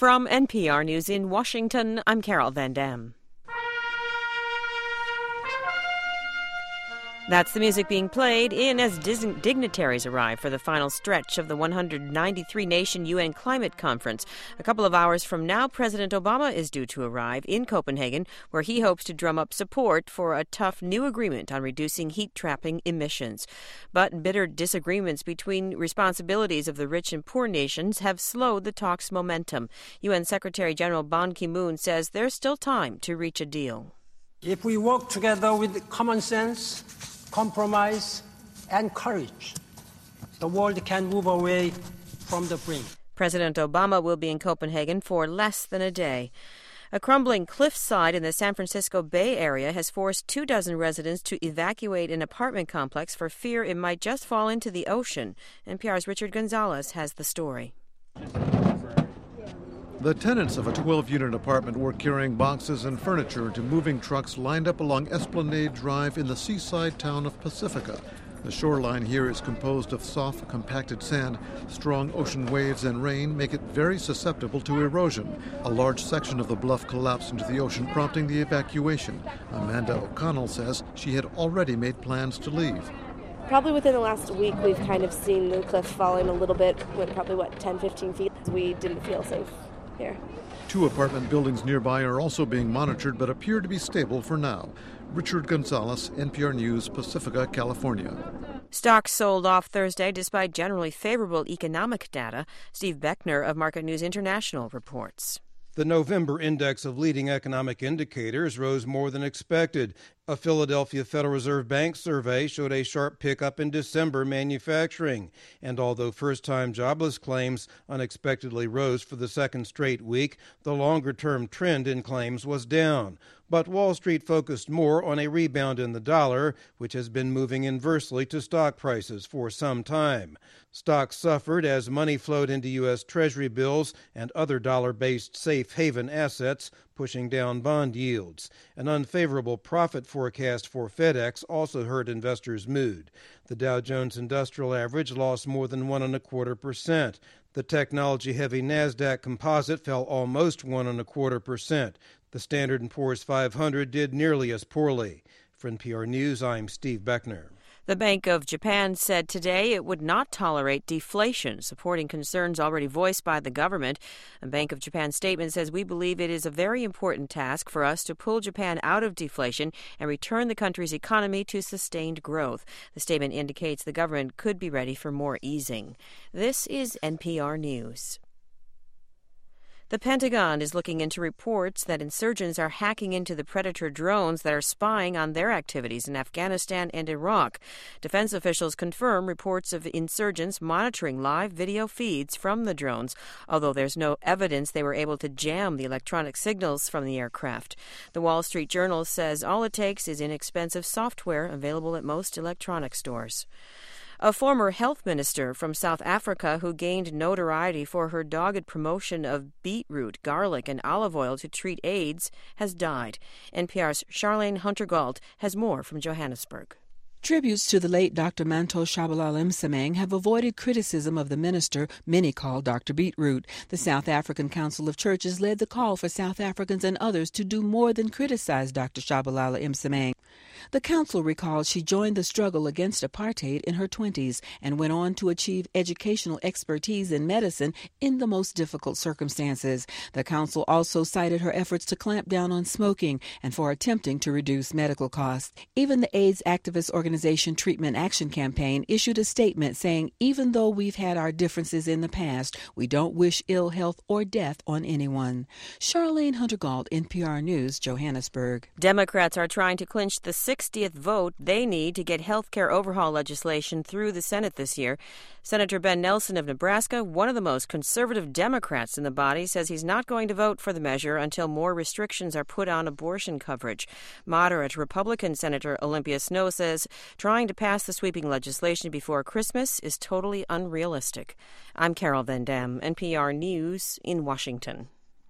From NPR News in Washington, I'm Carol Van Dam. That's the music being played in as dignitaries arrive for the final stretch of the 193-nation UN Climate Conference. A couple of hours from now, President Obama is due to arrive in Copenhagen, where he hopes to drum up support for a tough new agreement on reducing heat-trapping emissions. But bitter disagreements between responsibilities of the rich and poor nations have slowed the talks' momentum. UN Secretary General Ban Ki-moon says there's still time to reach a deal. If we work together with common sense, compromise, and courage, the world can move away from the brink. President Obama will be in Copenhagen for less than a day. A crumbling cliffside in the San Francisco Bay Area has forced 24 residents to evacuate an apartment complex for fear it might just fall into the ocean. NPR's Richard Gonzalez has the story. The tenants of a 12-unit apartment were carrying boxes and furniture into moving trucks lined up along Esplanade Drive in the seaside town of Pacifica. The shoreline here is composed of soft, compacted sand. Strong ocean waves and rain make it very susceptible to erosion. A large section of the bluff collapsed into the ocean, prompting the evacuation. Amanda O'Connell says she had already made plans to leave. Probably within the last week, we've kind of seen the cliff falling a little bit, probably 10, 15 feet. We didn't feel safe here. 2 apartment buildings nearby are also being monitored but appear to be stable for now. Richard Gonzalez, NPR News, Pacifica, California. Stocks sold off Thursday despite generally favorable economic data. Steve Beckner of Market News International reports. The November index of leading economic indicators rose more than expected. A Philadelphia Federal Reserve Bank survey showed a sharp pickup in December manufacturing. And although first-time jobless claims unexpectedly rose for the second straight week, the longer-term trend in claims was down. But Wall Street focused more on a rebound in the dollar, which has been moving inversely to stock prices for some time. Stocks suffered as money flowed into U.S. Treasury bills and other dollar-based safe haven assets, pushing down bond yields. An unfavorable profit forecast for FedEx also hurt investors' mood. The Dow Jones Industrial Average lost more than 1.25%. The technology-heavy NASDAQ Composite fell almost 1.25%. The Standard & Poor's 500 did nearly as poorly. For NPR News, I'm Steve Beckner. The Bank of Japan said today it would not tolerate deflation, supporting concerns already voiced by the government. A Bank of Japan statement says, "We believe it is a very important task for us to pull Japan out of deflation and return the country's economy to sustained growth." The statement indicates the government could be ready for more easing. This is NPR News. The Pentagon is looking into reports that insurgents are hacking into the Predator drones that are spying on their activities in Afghanistan and Iraq. Defense officials confirm reports of insurgents monitoring live video feeds from the drones, although there's no evidence they were able to jam the electronic signals from the aircraft. The Wall Street Journal says all it takes is inexpensive software available at most electronic stores. A former health minister from South Africa who gained notoriety for her dogged promotion of beetroot, garlic, and olive oil to treat AIDS has died. NPR's Charlene Hunter-Gault has more from Johannesburg. Tributes to the late Dr. Manto Shabalala Msimang have avoided criticism of the minister many call Dr. Beetroot. The South African Council of Churches led the call for South Africans and others to do more than criticize Dr. Shabalala Msimang. The council recalls she joined the struggle against apartheid in her 20s and went on to achieve educational expertise in medicine in the most difficult circumstances. The council also cited her efforts to clamp down on smoking and for attempting to reduce medical costs. Even the AIDS activist organization Treatment Action Campaign issued a statement saying, "Even though we've had our differences in the past, we don't wish ill health or death on anyone." Charlene Hunter-Gault, NPR News, Johannesburg. Democrats are trying to clinch the 60th vote they need to get health care overhaul legislation through the Senate this year. Senator Ben Nelson of Nebraska, one of the most conservative Democrats in the body, says he's not going to vote for the measure until more restrictions are put on abortion coverage. Moderate Republican Senator Olympia Snowe says trying to pass the sweeping legislation before Christmas is totally unrealistic. I'm Carol Van Dam, NPR News in Washington.